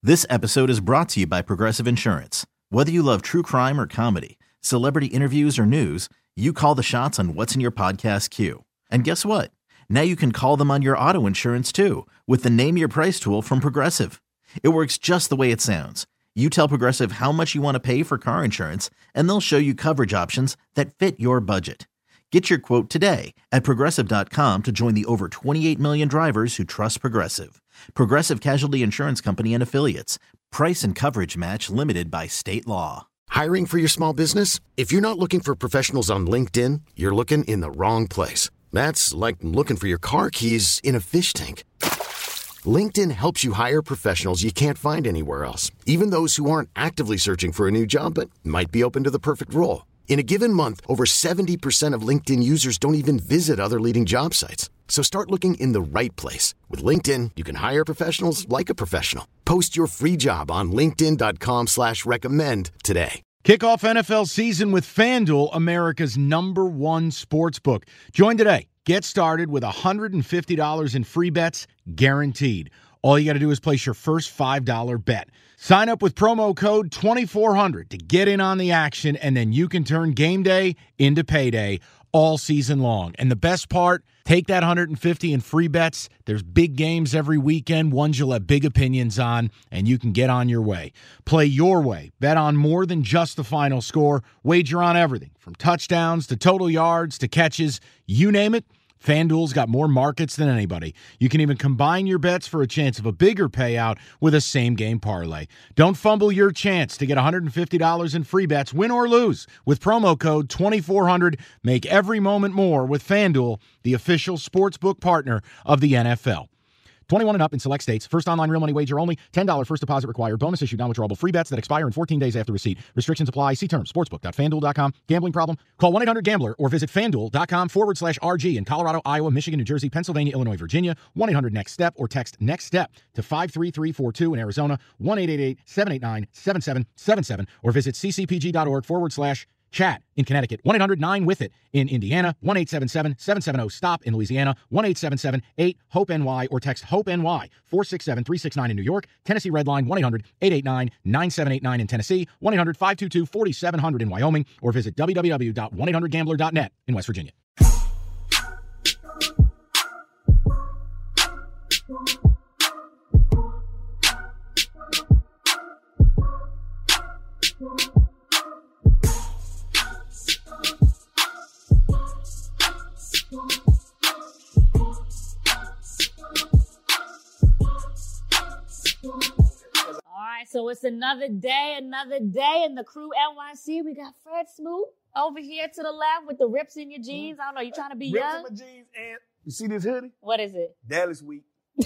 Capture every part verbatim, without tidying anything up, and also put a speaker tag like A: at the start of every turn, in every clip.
A: This episode is brought to you by Progressive Insurance. Whether you love true crime or comedy, celebrity interviews or news, you call the shots on what's in your podcast queue. And guess what? Now you can call them on your auto insurance too with the Name Your Price tool from Progressive. It works just the way it sounds. You tell Progressive how much you want to pay for car insurance, and they'll show you coverage options that fit your budget. Get your quote today at Progressive dot com to join the over twenty-eight million drivers who trust Progressive. Progressive Casualty Insurance Company and Affiliates. Price and coverage match limited by state law.
B: Hiring for your small business? If you're not looking for professionals on LinkedIn, you're looking in the wrong place. That's like looking for your car keys in a fish tank. LinkedIn helps you hire professionals you can't find anywhere else, even those who aren't actively searching for a new job but might be open to the perfect role. In a given month, over seventy percent of LinkedIn users don't even visit other leading job sites. So start looking in the right place. With LinkedIn, you can hire professionals like a professional. Post your free job on linkedin dot com slash recommend today.
C: Kick off N F L season with FanDuel, America's number one sports book. Join today. Get started with one hundred fifty dollars in free bets guaranteed. All you got to do is place your first five dollar bet. Sign up with promo code twenty-four hundred to get in on the action, and then you can turn game day into payday all season long. And the best part, take that one hundred fifty in free bets. There's big games every weekend, ones you'll have big opinions on, and you can get on your way. Play your way. Bet on more than just the final score. Wager on everything, from touchdowns to total yards to catches. You name it. FanDuel's got more markets than anybody. You can even combine your bets for a chance of a bigger payout with a same-game parlay. Don't fumble your chance to get one hundred fifty dollars in free bets, win or lose, with promo code twenty-four hundred. Make every moment more with FanDuel, the official sportsbook partner of the N F L. twenty-one and up in select states. First online real money wager only. ten dollars first deposit required. Bonus issued non-withdrawable free bets that expire in fourteen days after receipt. Restrictions apply. See terms. Sportsbook dot fanduel dot com. Gambling problem? Call one eight hundred gambler or visit fanduel.com forward slash RG in Colorado, Iowa, Michigan, New Jersey, Pennsylvania, Illinois, Virginia. one eight hundred next step or text next step to five three three four two in Arizona. one eight eight eight seven eight nine seven seven seven seven or visit ccpg.org forward slash chat in Connecticut. one eight hundred nine with it in Indiana. one eight seven seven seven seven zero stop in Louisiana. one eight seven seven eight hope N Y or text hope N Y four six seven three six nine in New York. Tennessee Red Line one eight hundred eight eight nine nine seven eight nine in Tennessee. one eight hundred five two two four seven zero zero in Wyoming or visit w w w dot one eight hundred gambler dot net in West Virginia.
D: So it's another day, another day in the Crew N Y C. We got Fred Smoot over here to the left with the rips in your jeans. I don't know, you trying to be
E: rips
D: young?
E: Rips in my jeans, and you see this hoodie?
D: What is it?
E: Dallas Week.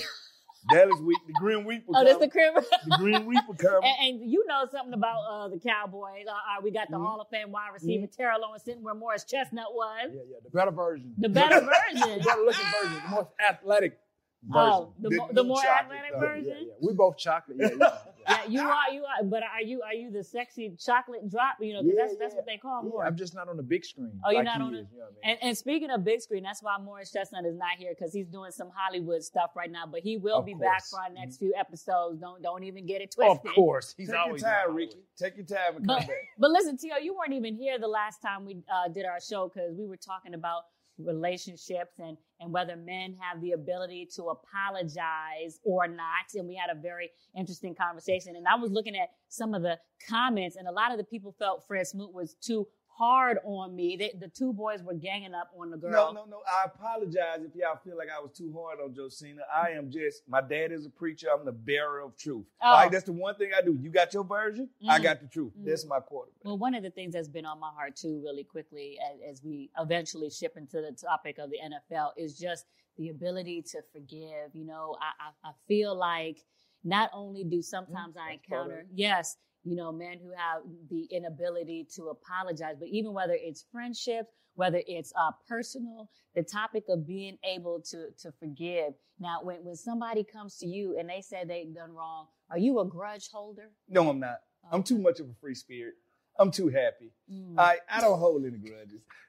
E: Dallas Week, the Green Reaper.
D: Oh, that's the Green Reaper.
E: The Green Reaper coming.
D: And, and you know something about uh, the Cowboys. Uh, uh, we got the mm-hmm. Hall of Fame wide receiver, mm-hmm. Terrell Owens, sitting where Morris Chestnut was.
E: Yeah, yeah, the better version.
D: The better version.
E: The better looking version, the most athletic version.
D: Oh, the, the, the more athletic
E: uh,
D: version?
E: Yeah, yeah. We both chocolate. Yeah, yeah.
D: Yeah, you are, you are, but are you, are you the sexy chocolate drop? You know, because
E: yeah,
D: that's, that's
E: yeah.
D: what they call
E: yeah,
D: more.
E: I'm just not on the big screen.
D: Oh, you're
E: like
D: not on
E: the,
D: it?
E: you know what I
D: and,
E: mean?
D: and speaking of big screen, that's why Morris Chestnut is not here, because he's doing some Hollywood stuff right now, but he will
E: of
D: be
E: course.
D: back for our next few episodes. Don't, don't even get it twisted.
E: Of course. He's
F: Take
E: always
F: your time,
E: on
F: Ricky. Take your time and
D: but,
F: come back.
D: But listen, Tio, you weren't even here the last time we uh, did our show, because we were talking about relationships and, and whether men have the ability to apologize or not. And we had a very interesting conversation. And I was looking at some of the comments, and a lot of the people felt Fred Smoot was too hard on me. They, the two boys were ganging up on the girl.
F: No, no, no. I apologize if y'all feel like I was too hard on Josina. I am just, my dad is a preacher. I'm the bearer of truth.
D: Oh.
F: All right, that's the one thing I do. You got your version,
D: Mm.
F: I got the truth.
D: Mm.
F: That's my quarterback.
D: Well, one of the things that's been on my heart, too, really quickly, as, as we eventually ship into the topic of the N F L, is just the ability to forgive. You know, I, I, I feel like not only do sometimes mm, I encounter, yes, you know, men who have the inability to apologize, but even whether it's friendships, whether it's uh, personal, the topic of being able to to forgive. Now, when, when somebody comes to you and they say they've done wrong, are you a grudge holder?
F: No, I'm not. I'm too much of a free spirit. I'm too happy.
D: Mm.
F: I, I don't hold any grudges. I,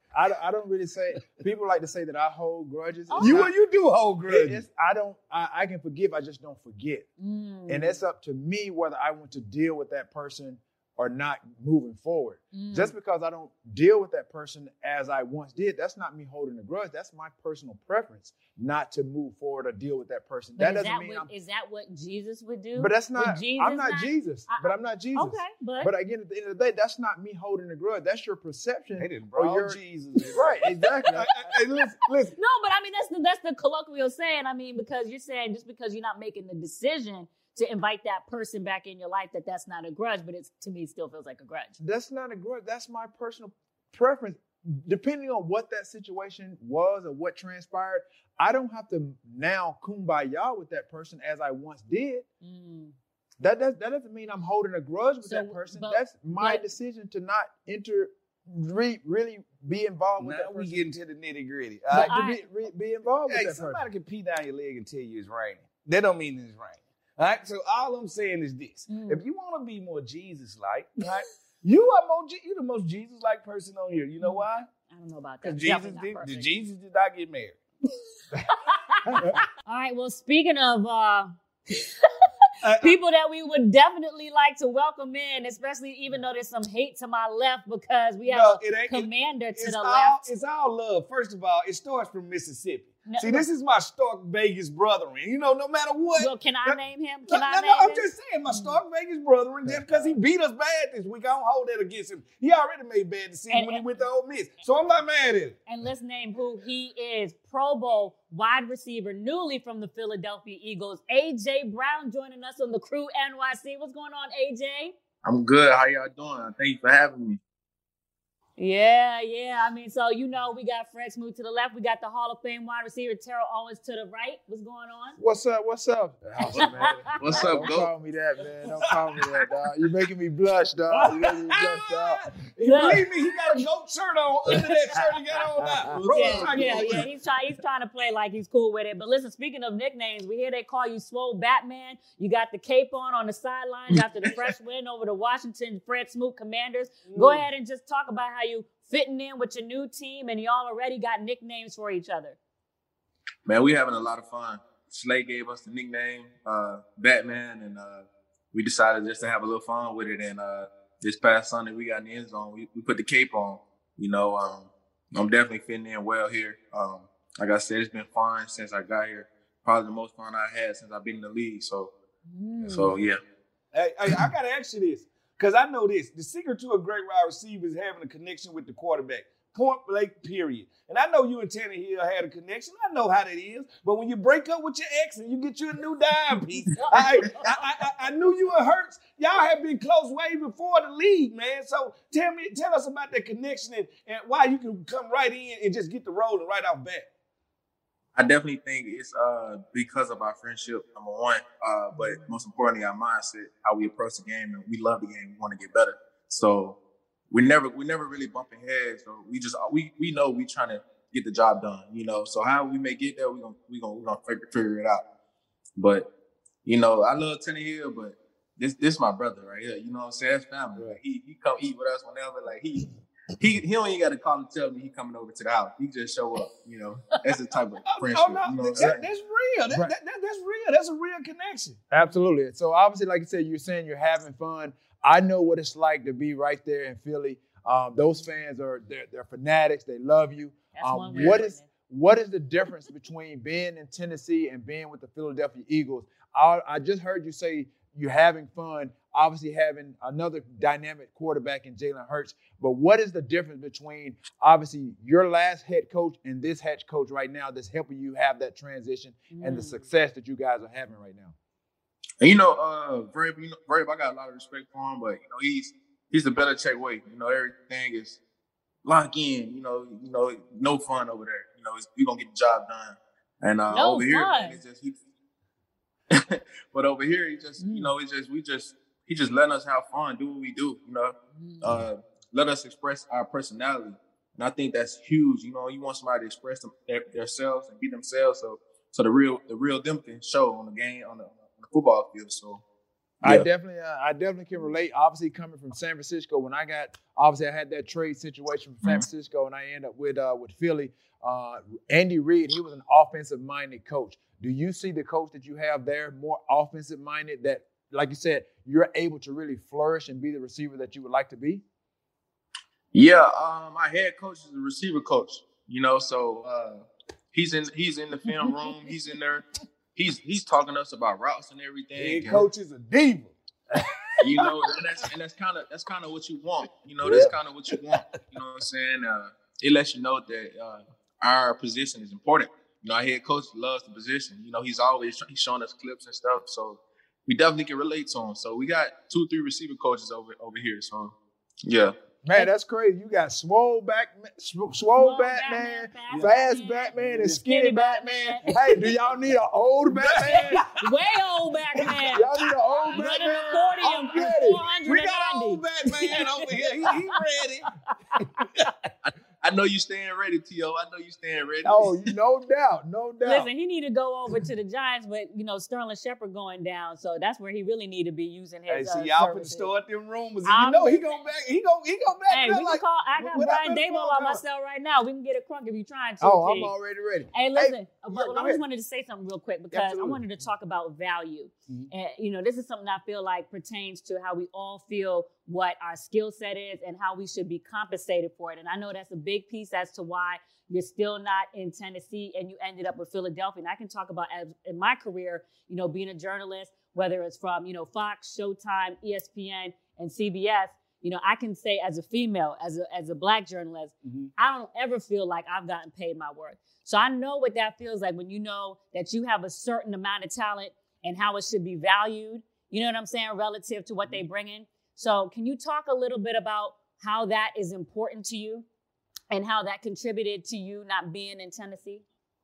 E: I, I don't really say. People like to say that I hold grudges.
D: Oh.
E: It's
F: You
E: not-
F: you do hold
E: it-
F: grudges.
E: it's, I don't. I, I can forgive. I just don't forget.
D: Mm.
E: And it's up to me whether I want to deal with that person or not moving forward.
D: Mm.
E: Just because I don't deal with that person as I once did, that's not me holding a grudge. That's my personal preference not to move forward or deal with that person.
D: But
E: that
D: is
E: doesn't
D: that
E: mean
D: what,
E: I'm.
D: is that what Jesus would do?
E: But that's
D: Would
E: not.
D: Jesus
E: I'm not, Jesus.
D: I-
E: but I'm not Jesus.
D: Okay, but,
E: But again, at the end of the day, that's not me holding a grudge. That's your perception.
F: They didn't
E: or
F: brawl
E: your-
F: Jesus.
E: Right, exactly.
F: Hey, hey, listen, listen.
D: no, but I mean that's the that's the colloquial saying. I mean, because you're saying just because you're not making the decision to invite that person back in your life, that that's not a grudge, but it's to me still feels like a grudge.
E: That's not a grudge. That's my personal preference. Depending on what that situation was or what transpired, I don't have to now kumbaya with that person as I once did.
D: Mm.
E: That does, that doesn't mean I'm holding a grudge with
D: So,
E: that person.
D: but-
E: That's my
D: but-
E: decision to not enter, re, really be involved with
F: Now
E: that
F: we
E: person.
F: get into the nitty gritty.
D: But
E: Like, to
D: I-
E: be, re, be involved with
F: Hey,
E: that person.
F: somebody can pee down your leg and tell you it's raining. That don't mean it's raining. All right. So all I'm saying is this:
D: Mm.
F: if you want to be more Jesus-like, right? You are more. Je- you the most Jesus-like person on here. You know why?
D: I don't know about that.
F: Because Jesus
D: Definitely
F: did.
D: not
F: the
D: perfect.
F: Jesus did not get married.
D: All right. Well, speaking of uh,
F: Uh,
D: people that we would definitely like to welcome in, especially even though there's some hate to my left because we have
F: No,
D: a
F: it ain't- it-
D: commander to
F: It's
D: the
F: all,
D: left.
F: it's all love. First of all, it starts from Mississippi.
D: No,
F: See, this is my Stark Vegas brethren. You know, no matter what.
D: Well, can I
F: No,
D: name him?
F: No,
D: Can I
F: no,
D: name
F: no, I'm
D: him?
F: just saying, my Stark Vegas brethren, just because he beat us bad this week, I don't hold that against him. He already made bad decisions
D: And-
F: when he went to Ole Miss. So I'm not mad at him.
D: And let's name who he is. Pro Bowl wide receiver, newly from the Philadelphia Eagles. A J Brown joining us on the Crew N Y C. What's going on, A J?
G: I'm good. How y'all doing? Thank you for having me.
D: Yeah, yeah. I mean, so, you know, we got Fred Smoot to the left. We got the Hall of Fame wide receiver, Terrell Owens, to the right. What's going on?
E: What's up? What's up? House, man.
G: What's
E: Don't
G: up, Goat?
E: call me that, man. Don't call me that, dog. You're making me blush, dog. You're making me blush, dog.
F: Believe me, he got a goat shirt on under that shirt he got on now. Bro,
D: Yeah,
F: like-
D: yeah, yeah. He's trying. He's trying to play like he's cool with it. But listen, speaking of nicknames, we hear they call you Swole Batman. You got the cape on on the sidelines after the fresh win over the Washington Fred Smoot Commanders. Go ahead and just talk about how you fitting in with your new team, and y'all already got nicknames for each other.
G: Man, we having a lot of fun. Slay gave us the nickname uh, Batman, and uh, we decided just to have a little fun with it. And uh, this past Sunday, we got in the end zone. We, we put the cape on. You know, um, I'm definitely fitting in well here. Um, like I said, it's been fun since I got here. Probably the most fun I had since I've been in the league. So,
D: Mm.
G: so yeah.
F: Hey, hey, I got to ask you this, because I know this. The secret to a great wide receiver is having a connection with the quarterback. Point blank, period. And I know you and Tannehill had a connection. I know how that is. But when you break up with your ex and you get you a new dime piece, I, I, I, I knew you and Hurts. Y'all have been close way before the league, man. So tell me, tell us about that connection and, and why you can come right in and just get the rolling right off bat.
G: I definitely think it's uh, because of our friendship, number one, uh, but most importantly, our mindset, how we approach the game, and we love the game. We want to get better. So we never, we never really bumping heads. So we just, we, we know we trying to get the job done, you know. So how we may get there, we gonna, we gonna, we gonna figure, figure it out. But you know, I love Tannehill, but this, this my brother right here. You know what I'm saying? That's family. Like, he, he come eat with us whenever. Like he. He he don't even got to call and tell me he coming over to the house. He just show up, you know. That's the type of friendship.
F: Oh, no,
G: you know what I'm
F: that,
G: saying?
F: that's real. That,
E: Right.
F: that, that, that's real. That's a real connection.
E: Absolutely. So obviously, like you said, you're saying you're having fun. I know what it's like to be right there in Philly. Um, those fans are they're, they're fanatics. They love you.
D: That's
E: Um,
D: one way
E: what
D: of
E: is
D: putting it.
E: what is the difference between being in Tennessee and being with the Philadelphia Eagles? I, I just heard you say you're having fun. Obviously, having another dynamic quarterback in Jalen Hurts. But what is the difference between obviously your last head coach and this head coach right now that's helping you have that transition and the
D: Mm.
E: success that you guys are having right now?
G: And you know, uh, Verb, you know, Verb, I got a lot of respect for him, but you know, he's he's the Belichick way. You know, everything is lock in. You know, you know, no fun over there. You know, it's, we gonna get the job done. And uh,
D: No
G: over here,
D: fun.
G: man, it's just he. But over here, he just,
D: Mm.
G: you know, it's just we just he just letting us have fun, do what we do. You know,
D: Mm.
G: uh, let us express our personality, and I think that's huge. You know, you want somebody to express them, their, themselves and be themselves, so so the real the real them can show on the game on the, on the football field. So
E: I
G: Yeah.
E: definitely, uh, I definitely can relate. Obviously, coming from San Francisco, when I got, obviously, I had that trade situation from San
G: Mhm.
E: Francisco, and I ended up with uh, with Philly. Uh, Andy Reid, he was an offensive-minded coach. Do you see the coach that you have there more offensive-minded? That, like you said, you're able to really flourish and be the receiver that you would like to be.
G: Yeah, um, my head coach is a receiver coach. You know, so uh, he's in he's in the film room. He's in there. He's he's talking to us about routes and everything.
F: Head
G: and-
F: coach is a diva.
G: You know, and that's and that's kind of that's kind of what you want. You know, that's kind of what you want. You know what I'm saying? Uh, it lets you know that uh, our position is important. You know, our head coach loves the position. You know, he's always he's showing us clips and stuff, so we definitely can relate to him. So we got two, three receiver coaches over over here. So yeah.
E: Man, that's crazy. You got swole back, swole, swole Batman,
D: Batman,
E: fast
D: Batman,
E: Batman, and
D: skinny
E: skinny Batman.
D: Batman.
E: Hey, do y'all need an old Batman?
D: Way old back man.
E: Y'all need an old
D: Running
E: Batman?
D: a forty
E: I'm
D: and
E: ready.
D: four hundred
F: We
D: and
F: got
D: ninety.
F: old Batman over here. He, he ready.
G: I know you staying ready, T O. I know you staying ready.
E: Oh, you- no doubt, no doubt.
D: Listen, he need to go over to the Giants, but you know Sterling Shepard going down, so that's where he really need to be using
F: Hey,
D: his.
F: see,
D: uh,
F: y'all finna
D: services.
F: start them rumors. And
D: I'm-
F: you know he gonna back. He gonna he gonna back.
D: Hey,
F: it up
D: we can
F: like,
D: call. I got
F: what
D: Brian
F: happened to
D: Dable
F: Paul
D: on my
F: Collins?
D: cell right now. We can get a crunk if you're trying to.
E: Oh,
D: T.
E: I'm already ready.
D: Hey, listen,
E: Hey,
D: but
E: yeah, go
D: I just
E: ahead.
D: wanted to say something real quick because
E: Absolutely.
D: I wanted to talk about value.
E: Mhm.
D: And, you know, this is something I feel like pertains to how we all feel what our skill set is and how we should be compensated for it. And I know that's a big piece as to why you're still not in Tennessee and you ended up with Philadelphia. And I can talk about as in my career, you know, being a journalist, whether it's from, you know, Fox, Showtime, E S P N, and C B S, you know, I can say as a female, as a as a black journalist,
E: Mm-hmm.
D: I don't ever feel like I've gotten paid my worth. So I know what that feels like when you know that you have a certain amount of talent and how it should be valued. You know what I'm saying? Relative to what they bring in. So can you talk a little bit about how that is important to you and how that contributed to you not being in Tennessee?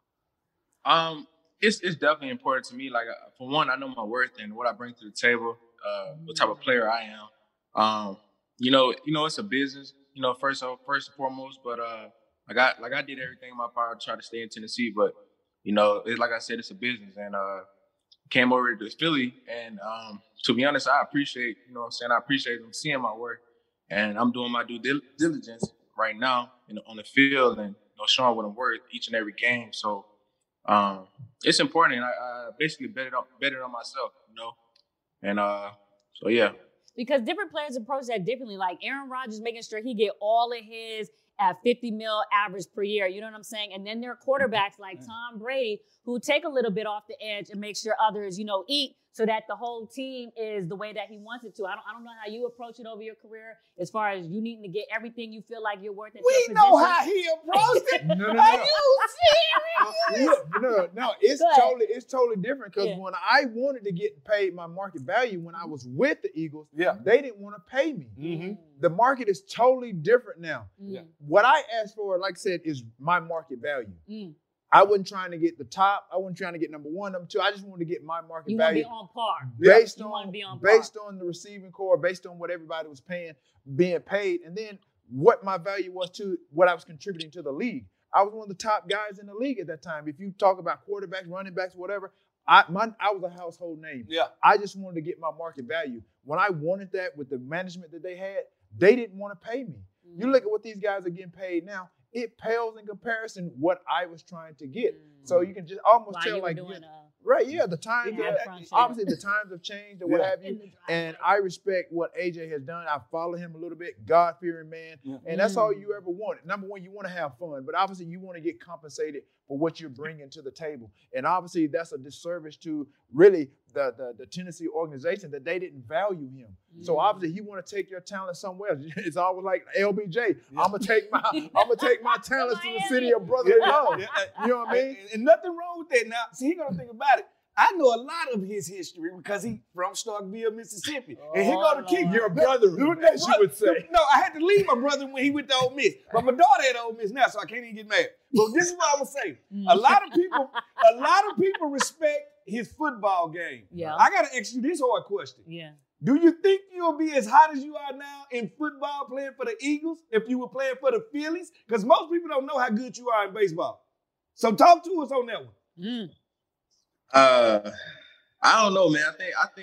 G: Um, it's it's definitely important to me. Like uh, for one, I know my worth and what I bring to the table. Uh, what type of player I am. Um, you know, you know, it's a business. You know, first of first and foremost. But uh, like I like I did everything in my power to try to stay in Tennessee. But you know, it, like I said, it's a business, and uh, came over to Philly. And um, to be honest, I appreciate you know what I'm saying I appreciate them seeing my work, and I'm doing my due dil- diligence right now in, on the field and you know, showing what I'm worth each and every game. So. Um, it's important. And I, I basically bet it on bet it on myself, you know. And uh, so yeah.
D: Because different players approach that differently. Like Aaron Rodgers making sure he get all of his at fifty mil average per year. You know what I'm saying? And then there are quarterbacks like Tom Brady who take a little bit off the edge and make sure others, you know, eat so that the whole team is the way that he wants it to. I don't, I don't know how you approach it over your career as far as you needing to get everything you feel like you're worth at
F: We
D: your
F: know
D: position.
F: how he approached it.
E: No, no, no.
F: Are
E: no.
F: you serious?
E: Look, no, no, it's
D: Go ahead.
E: totally, it's totally different because
D: Yeah.
E: when I wanted to get paid my market value when I was with the Eagles,
F: Yeah.
E: they didn't want to pay me.
F: Mm-hmm.
E: The market is totally different now.
D: Mm,
E: What I asked for, like I said, is my market value.
D: mm.
E: I wasn't trying to get the top. I wasn't trying to get number one, number two. I just wanted to get my market
D: You want to
E: value
D: be on par.
E: based
D: You
E: on
D: wanna be on par.
E: based on the receiving core, based on what everybody was paying, being paid, and then what my value was to what I was contributing to the league. I was one of the top guys in the league at that time. If you talk about quarterbacks, running backs, whatever, I my I was a household name.
F: Yeah.
E: I just wanted to get my market value. When I wanted that with the management that they had, they didn't want to pay me.
D: Mm.
E: You look at what these guys are getting paid now, it pales in comparison what I was trying to get. So you can just almost
D: While
E: tell
D: you were
E: like,
D: doing,
E: yeah,
D: uh,
E: right, yeah, the times,
D: Yeah,
E: uh,
D: front
E: obviously the times have changed or what
F: Yeah.
E: have
D: in
E: you.
D: the driveway.
E: And I respect what A J has done. I follow him a little bit, God-fearing man.
F: Yeah.
E: And that's all
D: Mm.
E: you ever wanted. Number one, you want to have fun, but obviously you want to get compensated for what you're bringing to the table. And obviously that's a disservice to really the, the, the Tennessee organization that they didn't value him. So
D: Mm.
E: obviously you want to take your talent somewhere else. It's always like L B J. I'm gonna take my I'm gonna take my talents to the city of brotherly love.
F: Yeah.
E: You know what I mean?
F: And, and nothing wrong with that. Now, see, he gonna think about it. I know a lot of his history because he from Starkville, Mississippi, and he
D: Oh,
F: go to keep
D: Lord.
E: Your brother, as you would say.
F: No, I had to leave my brother when he went to Ole Miss, but my daughter at Ole Miss now, so I can't even get mad. But this is what I'm gonna say:
D: Mm.
F: a lot of people, a lot of people respect his football game.
D: Yeah.
F: I gotta ask you this hard question:
D: Yeah.
F: do you think you'll be as hot as you are now in football playing for the Eagles if you were playing for the Phillies? Because most people don't know how good you are in baseball. So talk to us on that one.
D: Mm.
G: Uh, I don't know, man. I think I think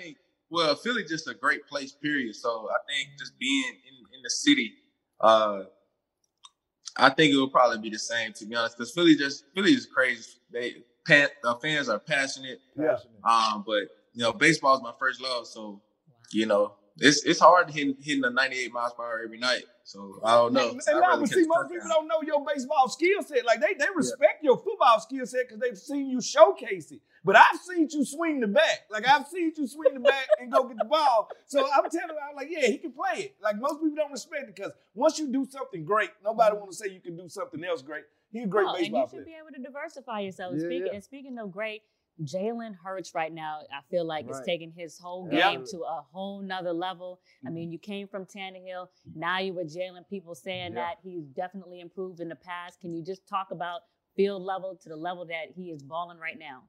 G: well, Philly just a great place, period. So I think just being in, in the city, uh, I think it will probably be the same, to be honest, because Philly just Philly is crazy. They pan, the fans are passionate.
E: Yeah.
G: Um, but you know, baseball is my first love, so you know, it's it's hard hitting hitting the ninety-eight miles per hour every night. So I don't know.
F: And, and now, but see, most people don't know your baseball skill set. Like they they respect yeah. your football skill set because they've seen you showcase it. But I've seen you swing the bat. Like I've seen you swing the bat and go get the ball. So I'm telling you, I'm like, yeah, he can play it. Like most people don't respect it because once you do something great, nobody want to say you can do something else great. He's a great
D: well,
F: baseball
D: and you
F: player.
D: should be able to diversify yourself.
E: Yeah,
D: speaking
E: yeah.
D: and speaking of great, Jalen Hurts right now, I feel like
E: Right.
D: is taking his whole game
E: Yeah.
D: to a whole nother level. I mean, you came from Tannehill. Now you with Jalen. People saying
E: Yeah.
D: that he's definitely improved in the past. Can you just talk about field level to the level that he is balling right now?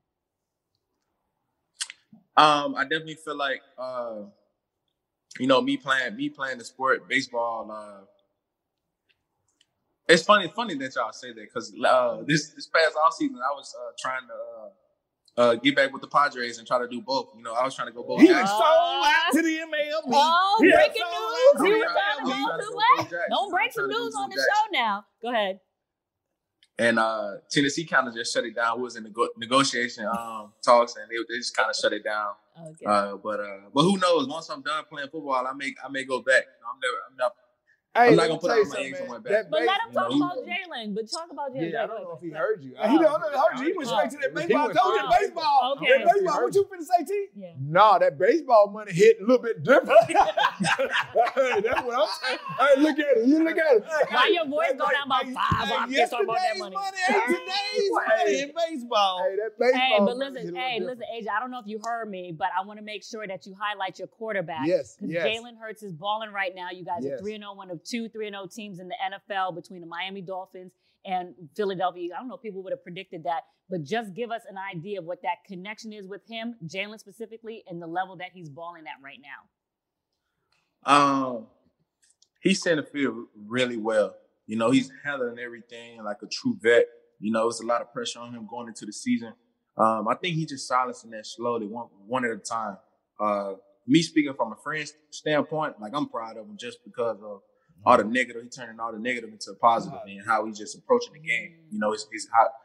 G: Um, I definitely feel like uh, you know, me playing me playing the sport baseball. Uh, it's funny, funny that y'all say that because uh, this this past off season I was uh, trying to uh, uh, get back with the Padres and try to do both. You know, I was trying to go both.
F: He
G: Jackson.
F: was sold out to the M L B.
D: Oh,
F: Yeah.
D: breaking
F: So,
D: news! He
G: I'm
D: was
G: trying-
D: trying to
G: I'm
D: go
G: trying to
D: to
G: go
D: what?
G: Bo Jackson.
D: Don't break
G: I'm
D: some
G: trying to go
D: news
G: Bo
D: on the
G: Jackson.
D: show now. Go ahead.
G: And uh, Tennessee kind of just shut it down. We was in nego- negotiation um, talks, and they, they just kind of shut it down.
D: Okay.
G: Uh, but uh, but who knows? Once I'm done playing football, I may I may go back. I'm never I'm not
E: Hey,
G: I'm not
E: let
G: gonna
E: me
G: put
E: tell
G: out
E: you
G: my
E: something,
G: eggs
E: man.
G: somewhere back.
E: That
D: But let
E: base-
D: him
G: you
D: talk
G: know,
D: about
G: he-
D: Jalen. But talk about Jalen.
E: Yeah, I don't know if he heard you.
F: He don't know. He went straight to that
D: Oh.
F: baseball. I told you
D: Oh.
F: baseball.
D: Okay.
F: That baseball. What you finna say, T?
D: Yeah.
E: No, that baseball money hit a little bit different. Hey, that's what I'm saying. Hey, look at it. You look at it.
D: Why
E: Hey,
D: your voice
E: that-
D: go down about
F: Hey,
D: five
F: hey,
D: octaves talking about that
F: yesterday's
D: money?
F: ain't today's money in baseball.
E: Hey, that baseball
D: Hey, but
E: money
D: listen,
E: hit a little
D: hey,
E: different.
D: listen, A J, I don't know if you heard me, but I want to make sure that you highlight your quarterback.
E: Yes,
D: Because
E: yes.
D: Jalen Hurts is balling right now. You guys are
E: Yes.
D: three and oh, one of two three and oh teams in the N F L between the Miami Dolphins and Philadelphia. I don't know if people would have predicted that, but just give us an idea of what that connection is with him, Jalen specifically, and the level that he's balling at right now.
G: Um, he's seeing the field really well. You know, he's handling everything like a true vet. You know, it's a lot of pressure on him going into the season. Um, I think he's just silencing that slowly, one one at a time. Uh, me speaking from a friend standpoint, like I'm proud of him just because of all the negative. He's turning all the negative into a positive, and how he's just approaching the game. You know, it's, it's how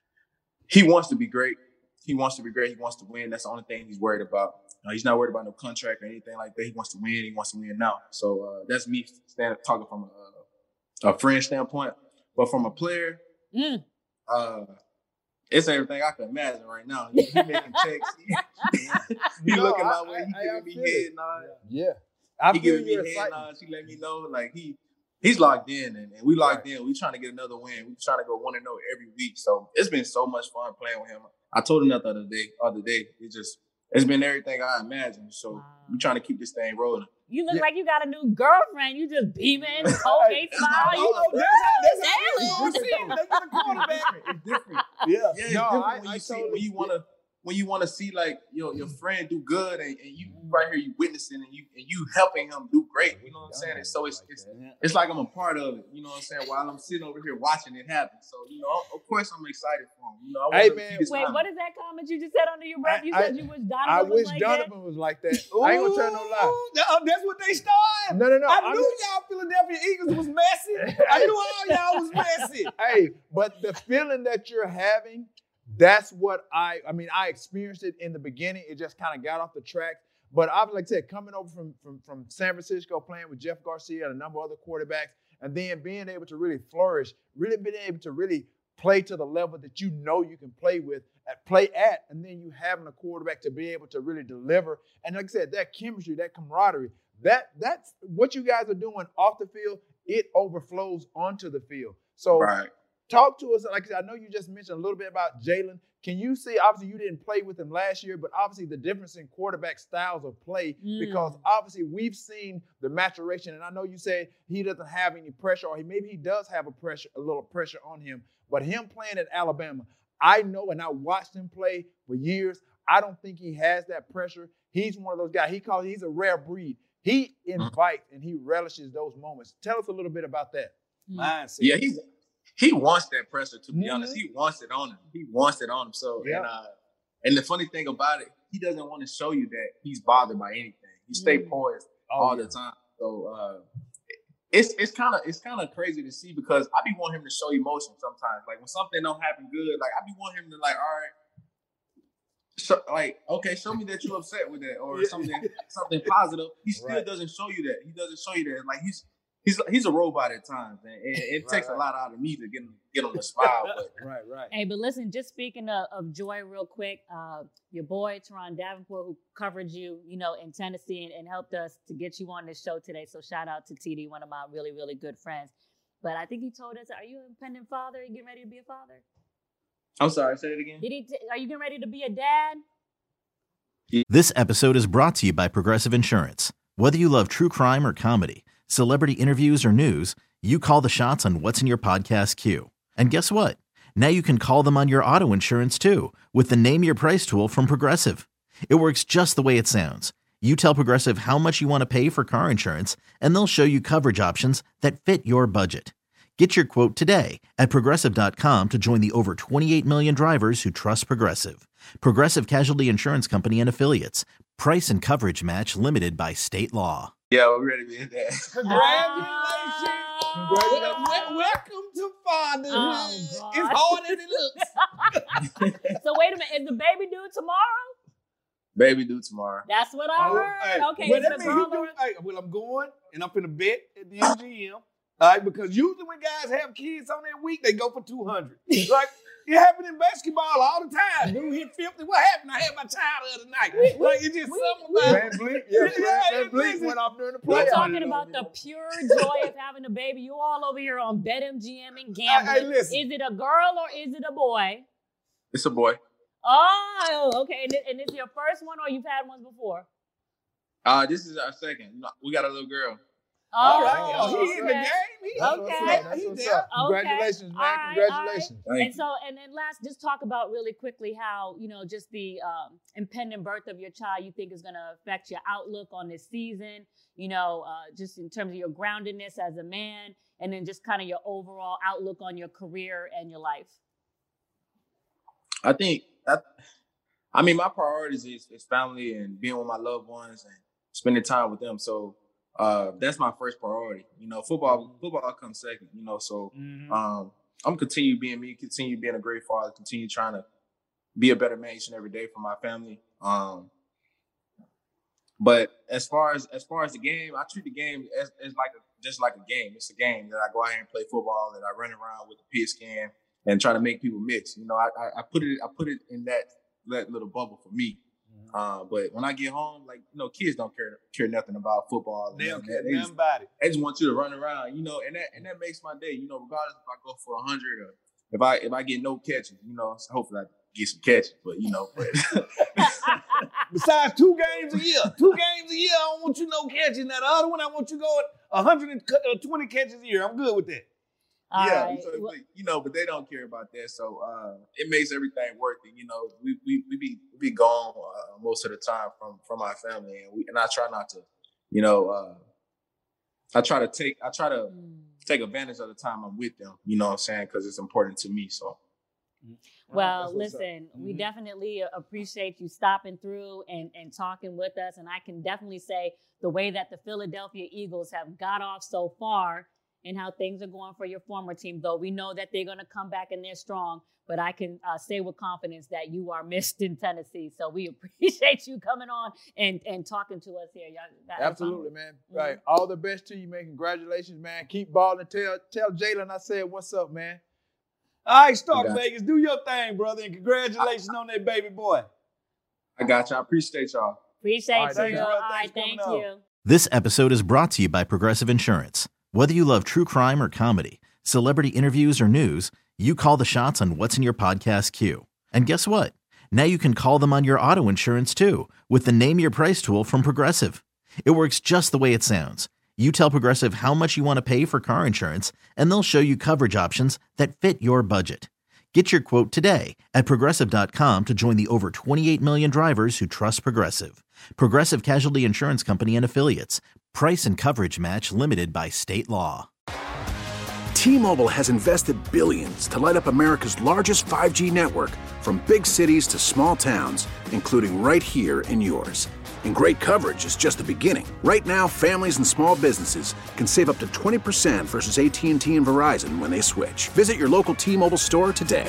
G: he wants to be great. He wants to be great. He wants to win. That's the only thing he's worried about. Uh, he's not worried about no contract or anything like that. He wants to win. He wants to win now. So uh, that's me stand, talking from a, a friend standpoint. But from a player,
D: Mm.
G: uh, it's everything I can imagine right now. He, he making checks. He, he
E: No,
G: looking
E: I-
G: my way. He
E: I- I
G: giving me
E: feel it.
G: head nods.
E: Yeah. I
G: He
E: feel
G: giving me
E: your
G: head
E: excitement.
G: nods. He let me know like he he's locked in, and, and we locked in. We trying to get another win. We trying to go one and zero every week. So it's been so much fun playing with him. I told him that the other day. Other day, it just it's been everything I imagined. So
D: Wow.
G: we trying to keep this thing rolling.
D: You look
E: Yeah.
D: like you got a new girlfriend. You just beaming, Colgate
G: That's not
D: smile.
G: all
D: You
G: of
F: Oh, that's how, that's how
D: Jalen.
F: it's gonna seem. They get a quarterback.
G: It's different.
F: Yeah.
G: Yeah, it's
E: No,
G: different
E: I-
G: when
E: I
G: you see
E: totally-
G: when you want to when you want to see like your your friend do good and, and you right here you witnessing and you and you helping him do great. You know what I'm saying? And so it's it's it's like I'm a part of it. You know what I'm saying? While I'm sitting over here watching it happen. So you know, of course I'm excited for him. You know, I want
E: Hey,
G: him to
E: man.
G: keep his
D: Wait,
G: mind.
D: what is that comment you just said under your breath? You
E: I-
D: said you wish Donovan
E: I
D: was
E: wish
D: like
E: Donovan was like that. I ain't gonna tell no lie.
F: Ooh, that- that's what they started.
E: No, no, no.
F: I
E: I'm
F: knew
E: just-
F: y'all Philadelphia Eagles was messy. I knew all y'all was messy.
E: Hey, but the feeling that you're having, that's what I, I mean, I experienced it in the beginning. It just kind of got off the track. But I like I said, coming over from, from, from San Francisco, playing with Jeff Garcia and a number of other quarterbacks, and then being able to really flourish, really being able to really play to the level that you know you can play with, at, play at, and then you having a quarterback to be able to really deliver. And like I said, that chemistry, that camaraderie, that that's what you guys are doing off the field, it overflows onto the field. So
G: Right.
E: talk to us. Like I said, I know you just mentioned a little bit about Jalen. Can you see, obviously you didn't play with him last year, but obviously the difference in quarterback styles of play,
D: Mm.
E: because obviously we've seen the maturation. And I know you said he doesn't have any pressure, or he maybe he does have a pressure, a little pressure on him. But him playing at Alabama, I know, and I watched him play for years. I don't think he has that pressure. He's one of those guys. He calls he's a rare breed. He invites and he relishes those moments. Tell us a little bit about that.
F: Mindset.
G: Yeah, he he wants that pressure. To be
E: Mhm.
G: honest, he wants it on him. He wants it on him. So
E: Yeah.
G: and uh, and the funny thing about it, he doesn't want to show you that he's bothered by anything. He stay
D: Mm.
G: poised
E: Oh,
G: all
E: yeah.
G: the time. So uh, it's it's kind of it's kind of crazy to see because I be wanting him to show emotion sometimes. Like when something don't happen good, like I be wanting him to like, all right. So, like, okay, show me that you're upset with that or
E: Yeah.
G: something something positive. He still
E: Right.
G: doesn't show you that. He doesn't show you that. Like he's he's he's a robot at times, and it, it
E: Right,
G: takes
E: right.
G: a lot out of me to get him get him to smile. But
E: Right, right.
D: Hey, but listen, just speaking of, of joy real quick, uh, your boy, Teron Davenport, who covered you, you know, in Tennessee and, and helped us to get you on this show today. So shout out to T D, one of my really, really good friends. But I think he told us, are you an impending father? Are you getting ready to be a father?
G: I'm sorry, say it again.
D: Did he? T- are you getting ready to be a dad?
A: This episode is brought to you by Progressive Insurance. Whether you love true crime or comedy, celebrity interviews or news, you call the shots on what's in your podcast queue. And guess what? Now you can call them on your auto insurance too with the Name Your Price tool from Progressive. It works just the way it sounds. You tell Progressive how much you want to pay for car insurance, and they'll show you coverage options that fit your budget. Get your quote today at Progressive dot com to join the over twenty-eight million drivers who trust Progressive. Progressive Casualty Insurance Company and Affiliates. Price and coverage match limited by state law.
G: Yeah, we're ready to be in there.
F: Congratulations.
E: Congratulations.
F: Wel- welcome to fatherhood.
D: Oh, God.
F: It's harder than it looks.
D: So wait a minute, is the baby due tomorrow?
G: Baby due tomorrow.
D: That's what I
F: Oh,
D: heard.
F: hey,
D: Okay,
F: but
D: is
F: that
D: the
F: means he
D: girl
F: do-
D: or-
F: hey, well, I'm going and I'm finna bet at the M G M. All right, because usually when guys have kids on that week, they go for two hundred. Like, it happened in basketball all the time. Dude hit fifty. What happened? I had my child the other night. Like, it's just something about
E: Van Vliet, yeah,
F: Yeah,
E: Van-
F: yeah,
E: Van Vliet
F: listen.
E: went off during the
D: We're
E: playoffs.
D: talking about the pure joy of having a baby. You all over here on BetMGM and gambling.
F: Hey, hey, listen.
D: Is it a girl or is it a boy?
G: It's a boy.
D: Oh, okay. And, it, and it's your first one or you've had ones before?
G: Uh, this is our second. You know, we got a little girl.
D: Oh,
F: all right. Oh, he in the
D: okay.
F: game. He,
E: That's
D: Okay.
E: what's up. That's
F: He
E: what's
F: there.
E: up.
D: Okay.
E: Congratulations, man.
D: All right,
E: Congratulations.
G: Thank
D: And
G: you.
D: so, and then last, just talk about really quickly how, you know, just the um, impending birth of your child you think is going to affect your outlook on this season, you know, uh, just in terms of your groundedness as a man, and then just kind of your overall outlook on your career and your life.
G: I think that, I mean, my priorities is, is family and being with my loved ones and spending time with them. So uh, that's my first priority. You know, football football comes second. You know, so
F: Mhm.
G: um, I'm continue being me, continue being a great father, continue trying to be a better man each and every day for my family. Um, but as far as as far as the game, I treat the game as, as like a, just like a game. It's a game that I go out here and play football, that I run around with the pigskin and try to make people mix. You know, I, I, I put it I put it in that that little bubble for me. Uh, but when I get home, like, you know, kids don't care care nothing about football. and
F: They don't
G: nothing.
F: care
G: They
F: nothing
G: just,
F: about it.
G: they just want you to run around, you know, and that and that makes my day. You know, regardless if I go for a hundred or if I if I get no catches, you know, so hopefully I get some catches. But you know, but
F: Besides two games a year, two games a year, I don't want you no catches. Now the other one, I want you going one hundred twenty catches a year. I'm good with that.
D: All
G: yeah,
D: right.
G: so,
D: Well,
G: but, you know, but they don't care about that. So uh, it makes everything worth it. You know, we we we be we be gone uh, most of the time from from our family, and we and I try not to, you know, uh, I try to take I try to
D: mm.
G: take advantage of the time I'm with them. You know what I'm saying? Because it's important to me. So
D: Well,
F: That's what's up.
D: listen, we
F: Mhm.
D: definitely appreciate you stopping through and, and talking with us. And I can definitely say the way that the Philadelphia Eagles have got off so far and how things are going for your former team, though we know that they're going to come back and they're strong. But I can uh, say with confidence that you are missed in Tennessee. So we appreciate you coming on and, and talking to us here. Y'all, that-
E: Absolutely, man.
D: Mhm.
E: Right. All the best to you, man. Congratulations, man. Keep balling. Tell tell Jalen I said what's up, man.
F: All right, Stark
G: You got
F: Vegas, do your thing, brother, and congratulations on that baby boy.
G: I got you. I appreciate y'all.
D: Appreciate
E: All right,
D: you.
E: thanks,
D: All
F: brother.
D: right,
F: Thanks for
D: thank
F: coming
D: you.
A: This episode is brought to you by Progressive Insurance. Whether you love true crime or comedy, celebrity interviews or news, you call the shots on what's in your podcast queue. And guess what? Now you can call them on your auto insurance too with the Name Your Price tool from Progressive. It works just the way it sounds. You tell Progressive how much you want to pay for car insurance, and they'll show you coverage options that fit your budget. Get your quote today at Progressive dot com to join the over twenty-eight million drivers who trust Progressive. Progressive Casualty Insurance Company and Affiliates. Price and coverage match limited by state law.
H: T-Mobile has invested billions to light up America's largest five G network, from big cities to small towns, including right here in yours. And great coverage is just the beginning. Right now, families and small businesses can save up to twenty percent versus A T and T and Verizon when they switch. Visit your local T-Mobile store today.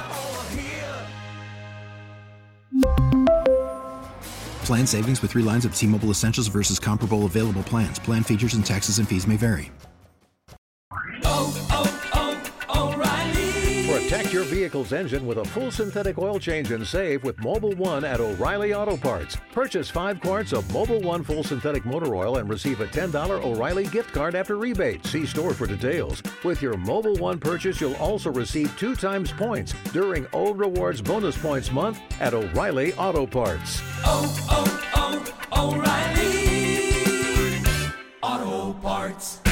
I: Plan savings with three lines of T-Mobile Essentials versus comparable available plans. Plan features and taxes and fees may vary.
J: Oh, oh, oh, O'Reilly.
K: Protect your vehicle's engine with a full synthetic oil change and save with Mobil one at O'Reilly Auto Parts. Purchase five quarts of Mobil one full synthetic motor oil and receive a ten dollars O'Reilly gift card after rebate. See store for details. With your Mobil one purchase, you'll also receive two times points during O Rewards Bonus Points Month at O'Reilly Auto Parts.
J: Oh, oh, oh, O'Reilly Auto Parts.